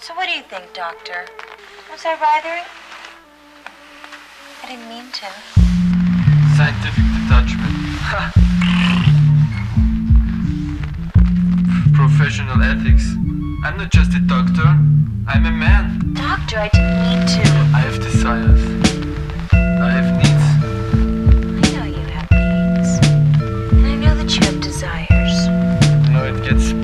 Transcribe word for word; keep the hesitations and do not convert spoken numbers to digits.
So what do you think, Doctor? Was I writhing? I didn't mean to. Scientific detachment. Professional ethics. I'm not just a doctor. I'm a man. Doctor, I didn't mean to. I have desires. I have needs. I know you have needs. And I know that you have desires. You know, it gets